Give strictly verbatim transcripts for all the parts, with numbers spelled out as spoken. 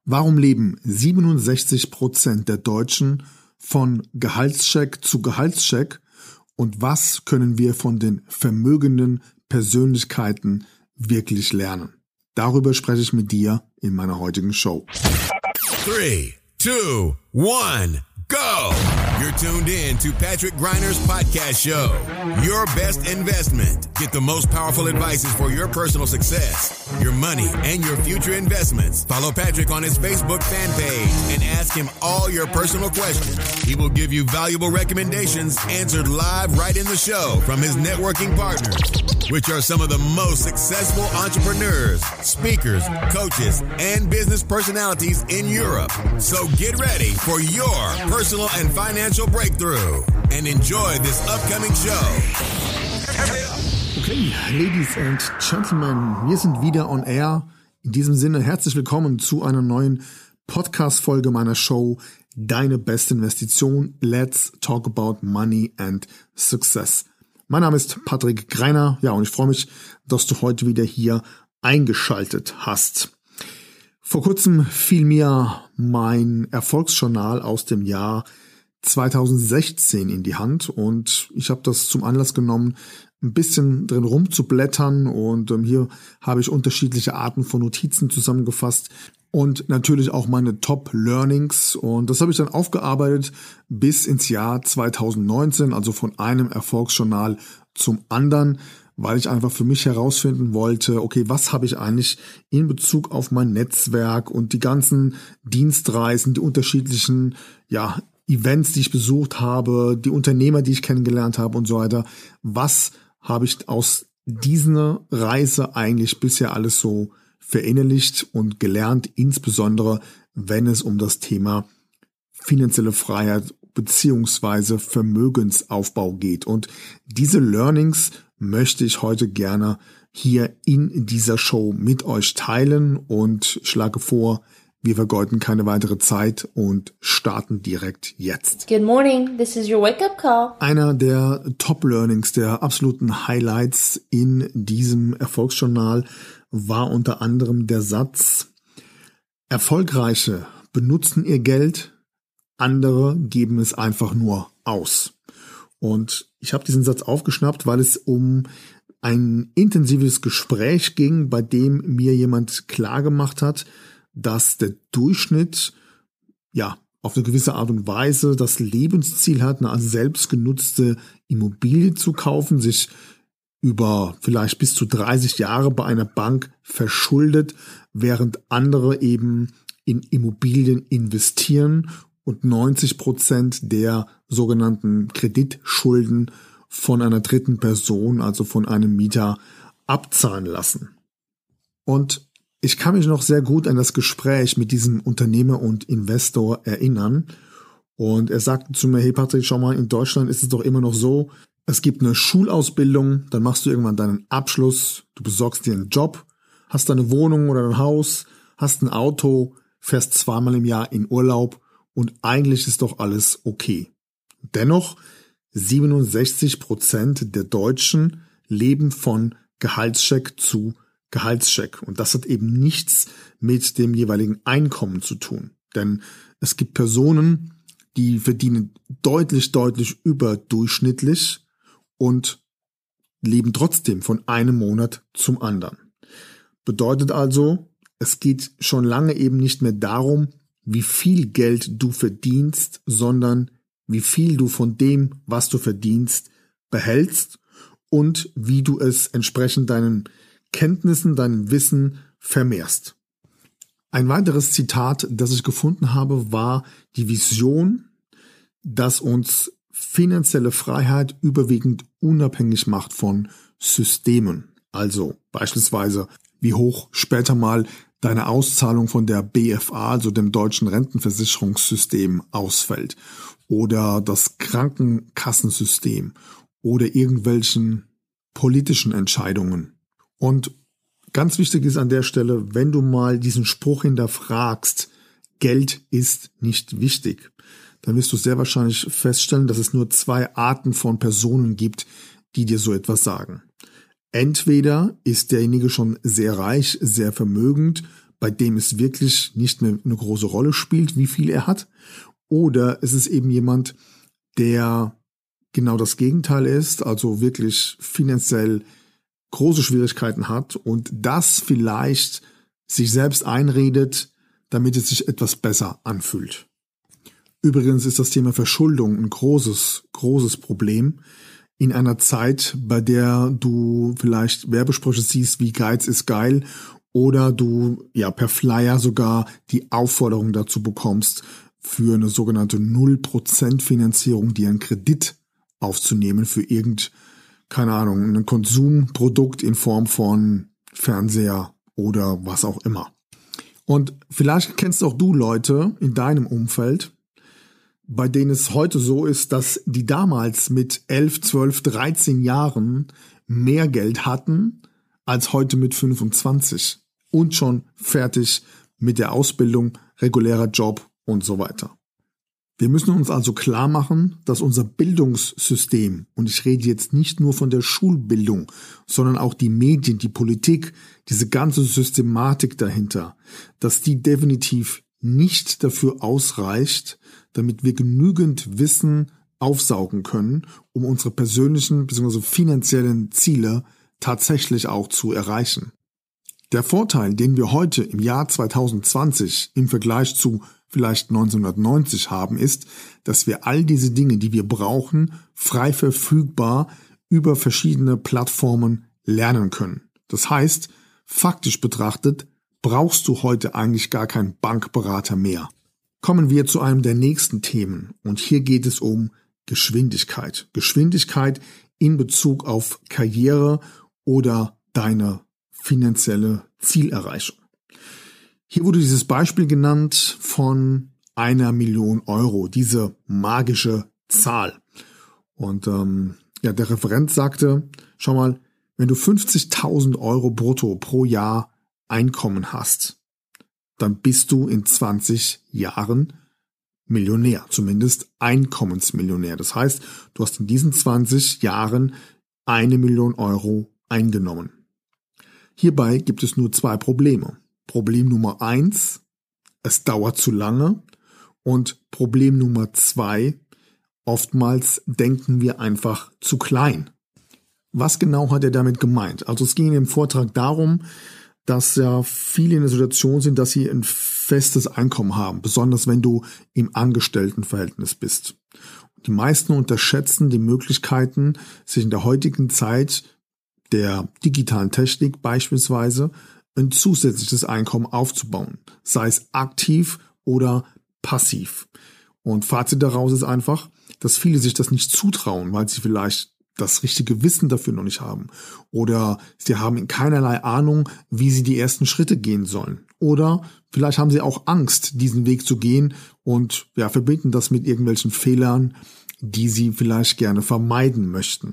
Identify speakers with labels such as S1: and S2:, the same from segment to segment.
S1: Warum leben siebenundsechzig Prozent der Deutschen von Gehaltscheck zu Gehaltscheck und was können wir von den vermögenden Persönlichkeiten wirklich lernen? Darüber spreche ich mit dir in meiner heutigen Show.
S2: Three, two, one, go! You're tuned in to Patrick Greiner's podcast show. Your best investment. Get the most powerful advices for your personal success, your money, and your future investments. Follow Patrick on his Facebook fan page and ask him all your personal questions. He will give you valuable recommendations answered live right in the show from his networking partners, which are some of the most successful entrepreneurs, speakers, coaches, and business personalities in Europe. So get ready for your personal and financial breakthrough and enjoy this upcoming show.
S1: Okay, Ladies and Gentlemen, wir sind wieder on air. In diesem Sinne herzlich willkommen zu einer neuen Podcast-Folge meiner Show Deine beste Investition. Let's talk about money and success. Mein Name ist Patrick Greiner, ja, und ich freue mich, dass du heute wieder hier eingeschaltet hast. Vor kurzem fiel mir mein Erfolgsjournal aus dem Jahr zweitausendsechzehn in die Hand und ich habe das zum Anlass genommen, ein bisschen drin rumzublättern und ähm, hier habe ich unterschiedliche Arten von Notizen zusammengefasst und natürlich auch meine Top-Learnings und das habe ich dann aufgearbeitet bis ins Jahr zweitausendneunzehn, also von einem Erfolgsjournal zum anderen, weil ich einfach für mich herausfinden wollte, okay, was habe ich eigentlich in Bezug auf mein Netzwerk und die ganzen Dienstreisen, die unterschiedlichen, ja, Events, die ich besucht habe, die Unternehmer, die ich kennengelernt habe und so weiter. Was habe ich aus dieser Reise eigentlich bisher alles so verinnerlicht und gelernt, insbesondere wenn es um das Thema finanzielle Freiheit beziehungsweise Vermögensaufbau geht. Und diese Learnings möchte ich heute gerne hier in dieser Show mit euch teilen und schlage vor, wir vergeuden keine weitere Zeit und starten direkt jetzt.
S3: Good morning, this is your wake-up call.
S1: Einer der Top-Learnings, der absoluten Highlights in diesem Erfolgsjournal war unter anderem der Satz: Erfolgreiche benutzen ihr Geld, andere geben es einfach nur aus. Und ich habe diesen Satz aufgeschnappt, weil es um ein intensives Gespräch ging, bei dem mir jemand klargemacht hat, dass der Durchschnitt ja auf eine gewisse Art und Weise das Lebensziel hat, eine selbstgenutzte Immobilie zu kaufen, sich über vielleicht bis zu dreißig Jahre bei einer Bank verschuldet, während andere eben in Immobilien investieren und neunzig Prozent der sogenannten Kreditschulden von einer dritten Person, also von einem Mieter, abzahlen lassen. Und ich kann mich noch sehr gut an das Gespräch mit diesem Unternehmer und Investor erinnern. Und er sagte zu mir, hey Patrick, schau mal, in Deutschland ist es doch immer noch so, es gibt eine Schulausbildung, dann machst du irgendwann deinen Abschluss, du besorgst dir einen Job, hast deine Wohnung oder ein Haus, hast ein Auto, fährst zweimal im Jahr in Urlaub und eigentlich ist doch alles okay. Dennoch, siebenundsechzig Prozent der Deutschen leben von Gehaltscheck zu Gehaltscheck. Und das hat eben nichts mit dem jeweiligen Einkommen zu tun. Denn es gibt Personen, die verdienen deutlich, deutlich überdurchschnittlich und leben trotzdem von einem Monat zum anderen. Bedeutet also, es geht schon lange eben nicht mehr darum, wie viel Geld du verdienst, sondern wie viel du von dem, was du verdienst, behältst und wie du es entsprechend deinen Kenntnissen, deinem Wissen vermehrst. Ein weiteres Zitat, das ich gefunden habe, war die Vision, dass uns finanzielle Freiheit überwiegend unabhängig macht von Systemen. Also beispielsweise, wie hoch später mal deine Auszahlung von der B F A, also dem deutschen Rentenversicherungssystem, ausfällt. Oder das Krankenkassensystem oder irgendwelchen politischen Entscheidungen. Und ganz wichtig ist an der Stelle, wenn du mal diesen Spruch hinterfragst, Geld ist nicht wichtig, dann wirst du sehr wahrscheinlich feststellen, dass es nur zwei Arten von Personen gibt, die dir so etwas sagen. Entweder ist derjenige schon sehr reich, sehr vermögend, bei dem es wirklich nicht mehr eine große Rolle spielt, wie viel er hat, oder es ist eben jemand, der genau das Gegenteil ist, also wirklich finanziell große Schwierigkeiten hat und das vielleicht sich selbst einredet, damit es sich etwas besser anfühlt. Übrigens ist das Thema Verschuldung ein großes, großes Problem in einer Zeit, bei der du vielleicht Werbesprüche siehst wie Geiz ist geil oder du ja per Flyer sogar die Aufforderung dazu bekommst, für eine sogenannte null Prozent Finanzierung dir einen Kredit aufzunehmen für irgend, keine Ahnung, ein Konsumprodukt in Form von Fernseher oder was auch immer. Und vielleicht kennst auch du Leute in deinem Umfeld, bei denen es heute so ist, dass die damals mit elf, zwölf, dreizehn Jahren mehr Geld hatten als heute mit fünfundzwanzig und schon fertig mit der Ausbildung, regulärer Job und so weiter. Wir müssen uns also klar machen, dass unser Bildungssystem, und ich rede jetzt nicht nur von der Schulbildung, sondern auch die Medien, die Politik, diese ganze Systematik dahinter, dass die definitiv nicht dafür ausreicht, damit wir genügend Wissen aufsaugen können, um unsere persönlichen bzw. finanziellen Ziele tatsächlich auch zu erreichen. Der Vorteil, den wir heute im Jahr zwanzig zwanzig im Vergleich zu vielleicht neunzehnhundertneunzig haben, ist, dass wir all diese Dinge, die wir brauchen, frei verfügbar über verschiedene Plattformen lernen können. Das heißt, faktisch betrachtet, brauchst du heute eigentlich gar keinen Bankberater mehr. Kommen wir zu einem der nächsten Themen und hier geht es um Geschwindigkeit. Geschwindigkeit in Bezug auf Karriere oder deine finanzielle Zielerreichung. Hier wurde dieses Beispiel genannt von einer Million Euro, diese magische Zahl. Und ähm, ja, der Referent sagte, schau mal, wenn du fünfzigtausend Euro brutto pro Jahr Einkommen hast, dann bist du in zwanzig Jahren Millionär, zumindest Einkommensmillionär. Das heißt, du hast in diesen zwanzig Jahren eine Million Euro eingenommen. Hierbei gibt es nur zwei Probleme. Problem Nummer eins, es dauert zu lange. Und Problem Nummer zwei, oftmals denken wir einfach zu klein. Was genau hat er damit gemeint? Also es ging in dem Vortrag darum, dass ja viele in der Situation sind, dass sie ein festes Einkommen haben, besonders wenn du im Angestelltenverhältnis bist. Die meisten unterschätzen die Möglichkeiten, sich in der heutigen Zeit der digitalen Technik beispielsweise ein zusätzliches Einkommen aufzubauen, sei es aktiv oder passiv. Und Fazit daraus ist einfach, dass viele sich das nicht zutrauen, weil sie vielleicht das richtige Wissen dafür noch nicht haben. Oder sie haben keinerlei Ahnung, wie sie die ersten Schritte gehen sollen. Oder vielleicht haben sie auch Angst, diesen Weg zu gehen und ja, verbinden das mit irgendwelchen Fehlern, die sie vielleicht gerne vermeiden möchten.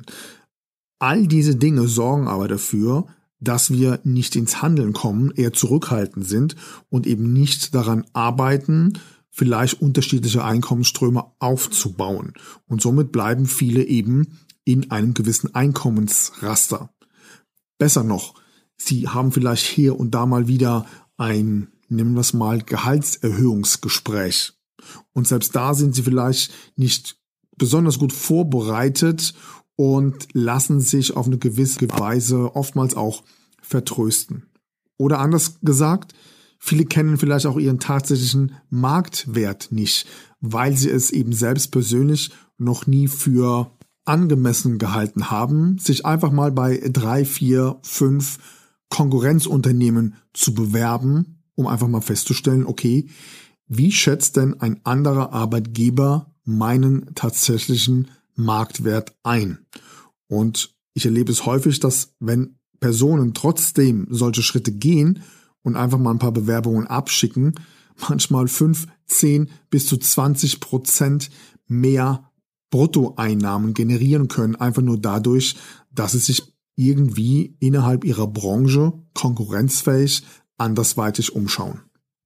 S1: All diese Dinge sorgen aber dafür, dass wir nicht ins Handeln kommen, eher zurückhaltend sind und eben nicht daran arbeiten, vielleicht unterschiedliche Einkommensströme aufzubauen. Und somit bleiben viele eben in einem gewissen Einkommensraster. Besser noch, sie haben vielleicht hier und da mal wieder ein, nehmen wir es mal, Gehaltserhöhungsgespräch. Und selbst da sind sie vielleicht nicht besonders gut vorbereitet und lassen sich auf eine gewisse Weise oftmals auch vertrösten. Oder anders gesagt, viele kennen vielleicht auch ihren tatsächlichen Marktwert nicht, weil sie es eben selbst persönlich noch nie für angemessen gehalten haben, sich einfach mal bei drei, vier, fünf Konkurrenzunternehmen zu bewerben, um einfach mal festzustellen, okay, wie schätzt denn ein anderer Arbeitgeber meinen tatsächlichen Marktwert ein? Und ich erlebe es häufig, dass wenn Personen trotzdem solche Schritte gehen und einfach mal ein paar Bewerbungen abschicken, manchmal fünf, zehn bis zu zwanzig Prozent mehr Bruttoeinnahmen generieren können, einfach nur dadurch, dass sie sich irgendwie innerhalb ihrer Branche konkurrenzfähig andersweitig umschauen.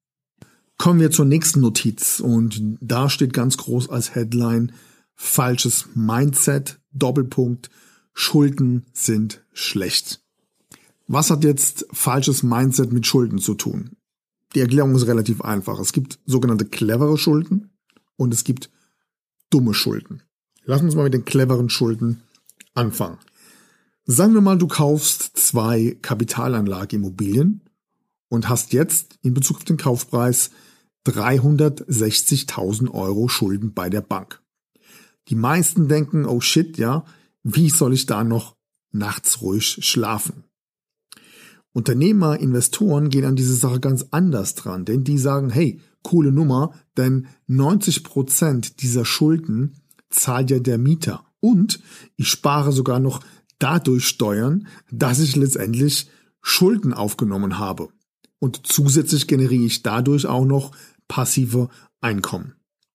S1: Kommen wir zur nächsten Notiz und da steht ganz groß als Headline: falsches Mindset, Doppelpunkt, Schulden sind schlecht. Was hat jetzt falsches Mindset mit Schulden zu tun? Die Erklärung ist relativ einfach. Es gibt sogenannte clevere Schulden und es gibt dumme Schulden. Lass uns mal mit den cleveren Schulden anfangen. Sagen wir mal, du kaufst zwei Kapitalanlageimmobilien und hast jetzt in Bezug auf den Kaufpreis dreihundertsechzigtausend Euro Schulden bei der Bank. Die meisten denken, oh shit, ja, wie soll ich da noch nachts ruhig schlafen? Unternehmer, Investoren gehen an diese Sache ganz anders dran, denn die sagen, hey, coole Nummer, denn neunzig Prozent dieser Schulden zahlt ja der Mieter und ich spare sogar noch dadurch Steuern, dass ich letztendlich Schulden aufgenommen habe und zusätzlich generiere ich dadurch auch noch passive Einkommen.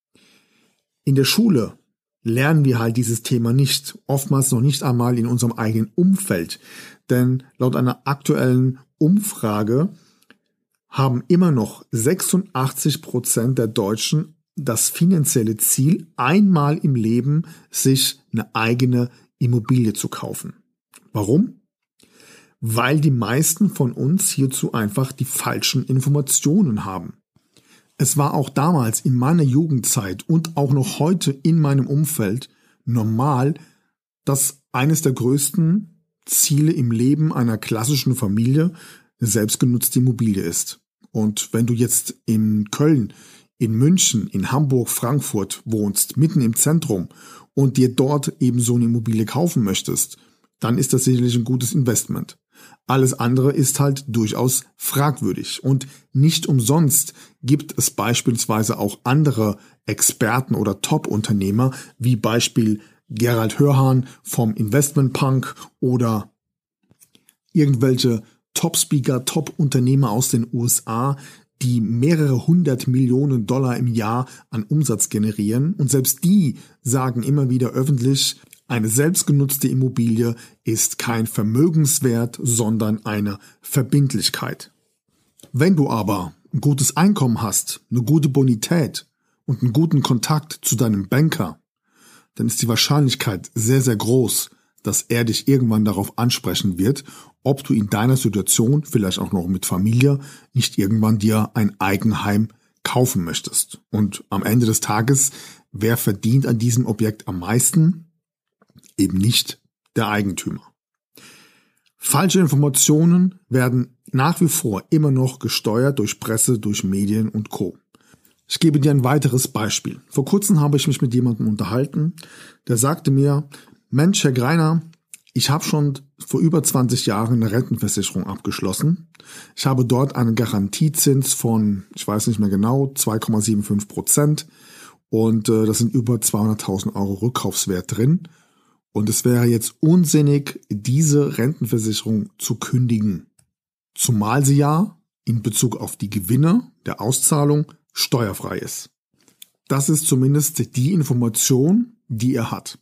S1: In der Schule lernen wir halt dieses Thema nicht, oftmals noch nicht einmal in unserem eigenen Umfeld. Denn laut einer aktuellen Umfrage haben immer noch sechsundachtzig Prozent der Deutschen das finanzielle Ziel, einmal im Leben sich eine eigene Immobilie zu kaufen. Warum? Weil die meisten von uns hierzu einfach die falschen Informationen haben. Es war auch damals in meiner Jugendzeit und auch noch heute in meinem Umfeld normal, dass eines der größten Ziele im Leben einer klassischen Familie eine selbstgenutzte Immobilie ist. Und wenn du jetzt in Köln, in München, in Hamburg, Frankfurt wohnst, mitten im Zentrum und dir dort eben so eine Immobilie kaufen möchtest, dann ist das sicherlich ein gutes Investment. Alles andere ist halt durchaus fragwürdig und nicht umsonst gibt es beispielsweise auch andere Experten oder Top-Unternehmer, wie Beispiel Gerald Hörhan vom Investment Punk oder irgendwelche Top-Speaker, Top-Unternehmer aus den U S A, die mehrere hundert Millionen Dollar im Jahr an Umsatz generieren. Und selbst die sagen immer wieder öffentlich, eine selbstgenutzte Immobilie ist kein Vermögenswert, sondern eine Verbindlichkeit. Wenn du aber ein gutes Einkommen hast, eine gute Bonität und einen guten Kontakt zu deinem Banker, dann ist die Wahrscheinlichkeit sehr, sehr groß, dass er dich irgendwann darauf ansprechen wird, ob du in deiner Situation, vielleicht auch noch mit Familie, nicht irgendwann dir ein Eigenheim kaufen möchtest. Und am Ende des Tages, wer verdient an diesem Objekt am meisten? Eben nicht der Eigentümer. Falsche Informationen werden nach wie vor immer noch gesteuert durch Presse, durch Medien und Co. Ich gebe dir ein weiteres Beispiel. Vor kurzem habe ich mich mit jemandem unterhalten, der sagte mir, Mensch, Herr Greiner, ich habe schon vor über zwanzig Jahren eine Rentenversicherung abgeschlossen. Ich habe dort einen Garantiezins von, ich weiß nicht mehr genau, zwei Komma fünfundsiebzig Prozent und äh, das sind über zweihunderttausend Euro Rückkaufswert drin. Und es wäre jetzt unsinnig, diese Rentenversicherung zu kündigen, zumal sie ja in Bezug auf die Gewinne der Auszahlung steuerfrei ist. Das ist zumindest die Information, die er hat.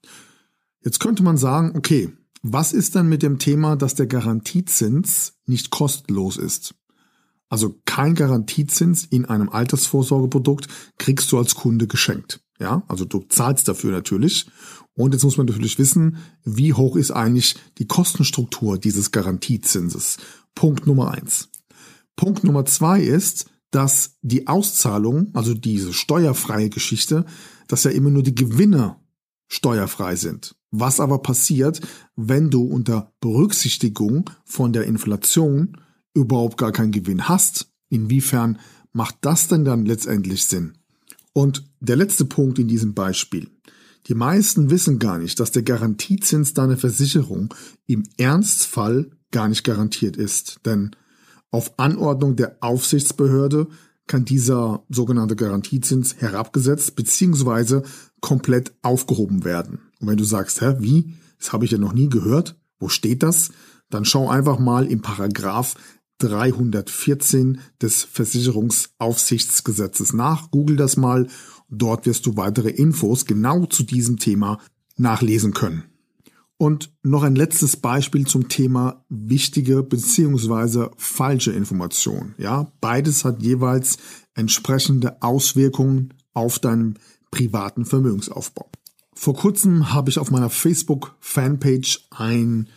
S1: Jetzt könnte man sagen, okay, was ist denn mit dem Thema, dass der Garantiezins nicht kostenlos ist? Also kein Garantiezins in einem Altersvorsorgeprodukt kriegst du als Kunde geschenkt. Ja, also du zahlst dafür natürlich. Und jetzt muss man natürlich wissen, wie hoch ist eigentlich die Kostenstruktur dieses Garantiezinses. Punkt Nummer eins. Punkt Nummer zwei ist, dass die Auszahlung, also diese steuerfreie Geschichte, dass ja immer nur die Gewinne steuerfrei sind. Was aber passiert, wenn du unter Berücksichtigung von der Inflation überhaupt gar keinen Gewinn hast? Inwiefern macht das denn dann letztendlich Sinn? Und der letzte Punkt in diesem Beispiel. Die meisten wissen gar nicht, dass der Garantiezins deiner Versicherung im Ernstfall gar nicht garantiert ist. Denn auf Anordnung der Aufsichtsbehörde kann dieser sogenannte Garantiezins herabgesetzt bzw. komplett aufgehoben werden. Und wenn du sagst, hä, wie? Das habe ich ja noch nie gehört. Wo steht das? Dann schau einfach mal im Paragraph dreihundertvierzehn des Versicherungsaufsichtsgesetzes nach. Google das mal. Dort wirst du weitere Infos genau zu diesem Thema nachlesen können. Und noch ein letztes Beispiel zum Thema wichtige bzw. falsche Information. Ja, beides hat jeweils entsprechende Auswirkungen auf deinen privaten Vermögensaufbau. Vor kurzem habe ich auf meiner Facebook-Fanpage ein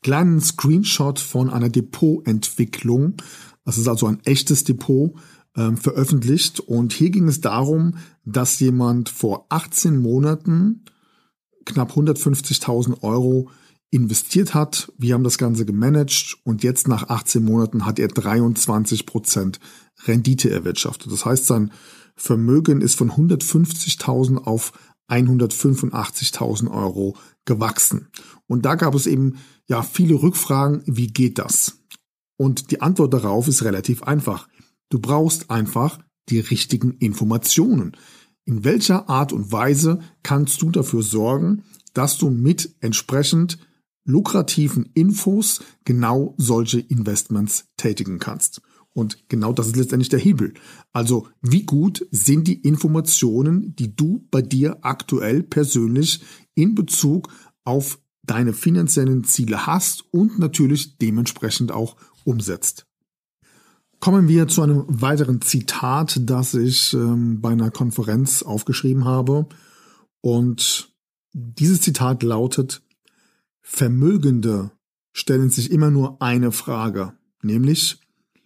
S1: kleinen Screenshot von einer Depotentwicklung. Das ist also ein echtes Depot äh, veröffentlicht. Und hier ging es darum, dass jemand vor achtzehn Monaten knapp hundertfünfzigtausend Euro investiert hat. Wir haben das Ganze gemanagt und jetzt nach achtzehn Monaten hat er dreiundzwanzig Prozent Rendite erwirtschaftet. Das heißt, sein Vermögen ist von hundertfünfzigtausend auf hundertfünfundachtzigtausend Euro gewachsen. Und da gab es eben ja viele Rückfragen, wie geht das? Und die Antwort darauf ist relativ einfach. Du brauchst einfach die richtigen Informationen. In welcher Art und Weise kannst du dafür sorgen, dass du mit entsprechend lukrativen Infos genau solche Investments tätigen kannst? Und genau das ist letztendlich der Hebel. Also wie gut sind die Informationen, die du bei dir aktuell persönlich in Bezug auf deine finanziellen Ziele hast und natürlich dementsprechend auch umsetzt. Kommen wir zu einem weiteren Zitat, das ich ähm, bei einer Konferenz aufgeschrieben habe. Und dieses Zitat lautet: Vermögende stellen sich immer nur eine Frage, nämlich: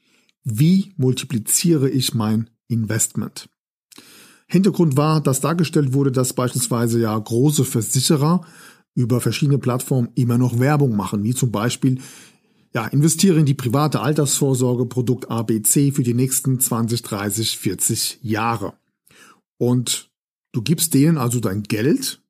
S1: Wie multipliziere ich mein Investment? Hintergrund war, dass dargestellt wurde, dass beispielsweise ja große Versicherer über verschiedene Plattformen immer noch Werbung machen, wie zum Beispiel: Ja, investiere in die private Altersvorsorge, Produkt A B C für die nächsten zwanzig, dreißig, vierzig Jahre. Und du gibst denen also dein Geld,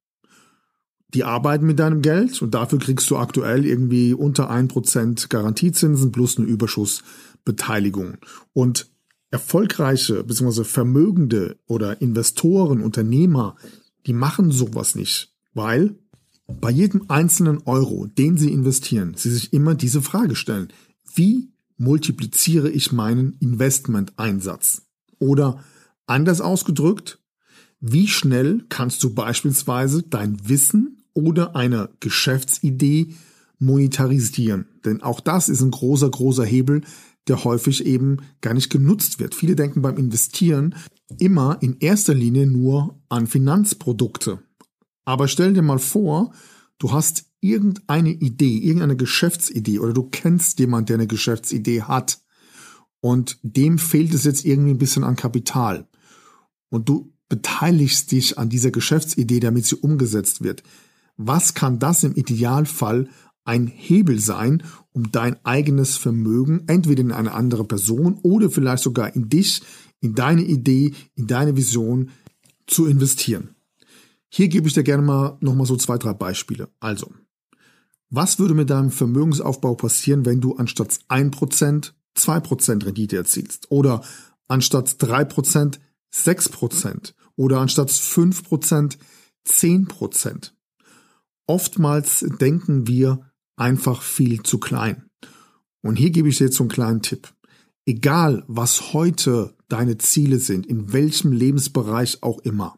S1: die arbeiten mit deinem Geld und dafür kriegst du aktuell irgendwie unter ein Prozent Garantiezinsen plus eine Überschussbeteiligung. Und erfolgreiche bzw. vermögende oder Investoren, Unternehmer, die machen sowas nicht, weil bei jedem einzelnen Euro, den sie investieren, sie sich immer diese Frage stellen: Wie multipliziere ich meinen Investmenteinsatz? Oder anders ausgedrückt, wie schnell kannst du beispielsweise dein Wissen oder eine Geschäftsidee monetarisieren? Denn auch das ist ein großer, großer Hebel, der häufig eben gar nicht genutzt wird. Viele denken beim Investieren immer in erster Linie nur an Finanzprodukte. Aber stell dir mal vor, du hast irgendeine Idee, irgendeine Geschäftsidee oder du kennst jemanden, der eine Geschäftsidee hat und dem fehlt es jetzt irgendwie ein bisschen an Kapital und du beteiligst dich an dieser Geschäftsidee, damit sie umgesetzt wird. Was kann das im Idealfall ein Hebel sein, um dein eigenes Vermögen entweder in eine andere Person oder vielleicht sogar in dich, in deine Idee, in deine Vision zu investieren? Hier gebe ich dir gerne mal nochmal so zwei, drei Beispiele. Also, was würde mit deinem Vermögensaufbau passieren, wenn du anstatt ein Prozent zwei Prozent Rendite erzielst? Oder anstatt drei Prozent sechs Prozent? Oder anstatt fünf Prozent zehn Prozent? Oftmals denken wir einfach viel zu klein. Und hier gebe ich dir jetzt so einen kleinen Tipp. Egal, was heute deine Ziele sind, in welchem Lebensbereich auch immer,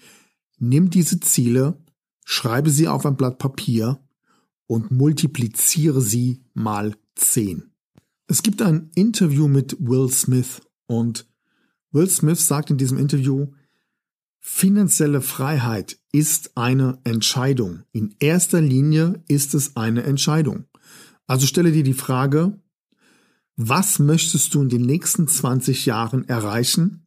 S1: nimm diese Ziele, schreibe sie auf ein Blatt Papier und multipliziere sie mal zehn. Es gibt ein Interview mit Will Smith und Will Smith sagt in diesem Interview: Finanzielle Freiheit ist eine Entscheidung. In erster Linie ist es eine Entscheidung. Also stelle dir die Frage: Was möchtest du in den nächsten zwanzig Jahren erreichen?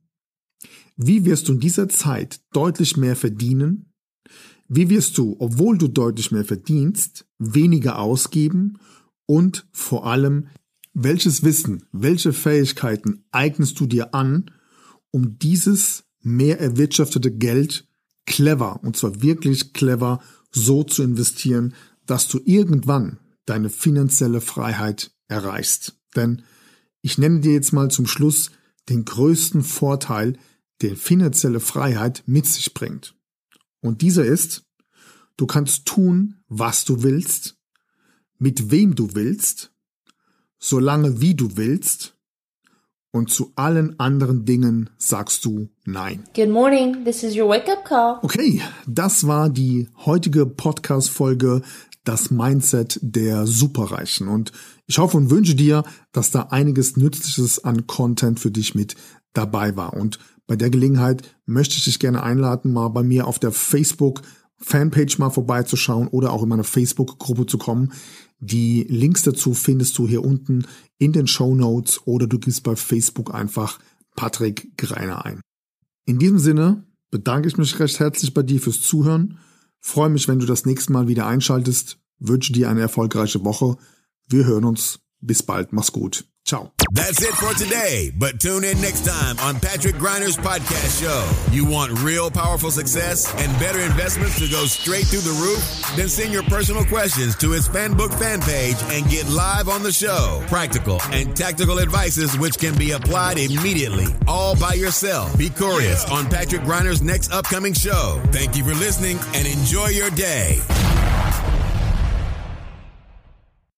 S1: Wie wirst du in dieser Zeit deutlich mehr verdienen? Wie wirst du, obwohl du deutlich mehr verdienst, weniger ausgeben? Und vor allem, welches Wissen, welche Fähigkeiten eignest du dir an, um dieses mehr erwirtschaftete Geld clever, und zwar wirklich clever, so zu investieren, dass du irgendwann deine finanzielle Freiheit erreichst? Denn ich nenne dir jetzt mal zum Schluss den größten Vorteil, den finanzielle Freiheit mit sich bringt. Und dieser ist: Du kannst tun, was du willst, mit wem du willst, solange wie du willst, und zu allen anderen Dingen sagst du Nein.
S3: Good morning, this is your wake-up call.
S1: Okay, das war die heutige Podcast-Folge Das Mindset der Superreichen. Und ich hoffe und wünsche dir, dass da einiges Nützliches an Content für dich mit dabei war. Und bei der Gelegenheit möchte ich dich gerne einladen, mal bei mir auf der Facebook Fanpage mal vorbeizuschauen oder auch in meine Facebook-Gruppe zu kommen. Die Links dazu findest du hier unten in den Shownotes oder du gibst bei Facebook einfach Patrick Greiner ein. In diesem Sinne bedanke ich mich recht herzlich bei dir fürs Zuhören. Freue mich, wenn du das nächste Mal wieder einschaltest. Wünsche dir eine erfolgreiche Woche. Wir hören uns. Bis bald. Mach's gut. Ciao.
S2: That's it for today, but tune in next time on Patrick Griner's podcast show. You want real powerful success and better investments to go straight through the roof? Then send your personal questions to his Fanbook fan page and get live on the show. Practical and tactical advices which can be applied immediately, all by yourself. Be curious on Patrick Griner's next upcoming show. Thank you for listening and enjoy your day.